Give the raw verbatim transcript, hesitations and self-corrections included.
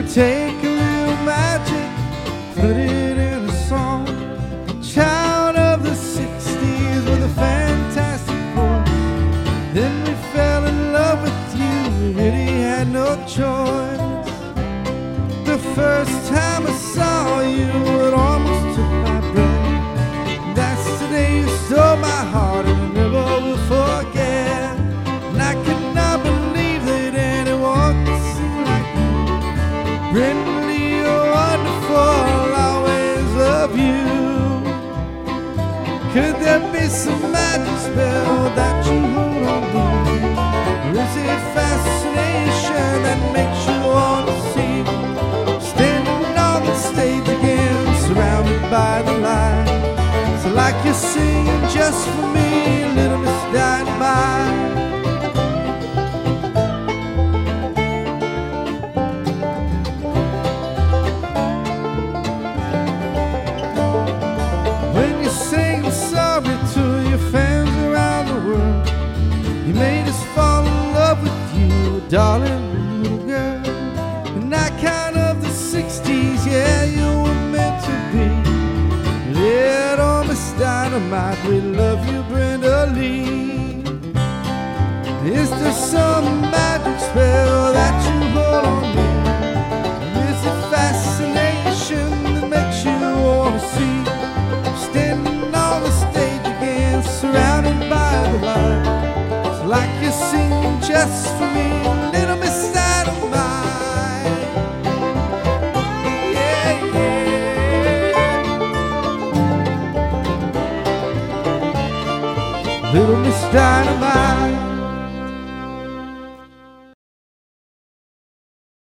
Take a little magic, put it in a song. Child of the sixties with a fantastic voice. Then we fell in love with you, we really had no choice. The first time I saw you, it almost took my breath. That's the day you stole my heart and I never will forget. And I could not believe that anyone could sing like you. Brindley, you're wonderful, I'll always love you. Could there be some magic spell that you hold on to? Or is it fascination that makes you want to see? Standing on the stage again, surrounded by the light. It's like you're singing just for me, little Miss Dynamite. When you sing sorry to your fans around the world, you made us fall in love with you, darling little girl. And that kind of the sixties, yeah, you were meant to be. Little Miss Dynamite, we love you, Brenda Lee. Is there some magic spell that you hold on me? Is it fascination that makes you want to see? Standing on the stage again, surrounded by the light. It's like you're singing just for me, little Miss Dynamite. Yeah, yeah. Little Miss Dynamite.